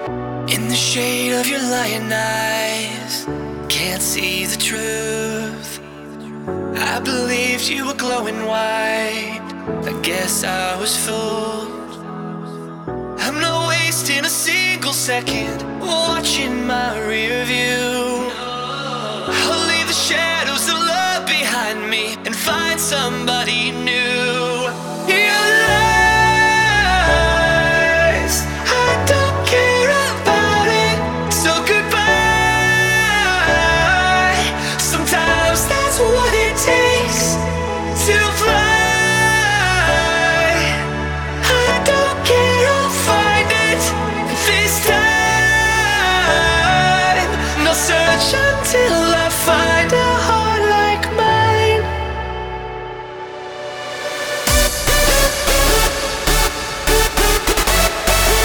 In the shade of your lying eyes, can't see the truth. I believed you were glowing white, I guess I was fooled. I'm not wasting a single second watching my rear view.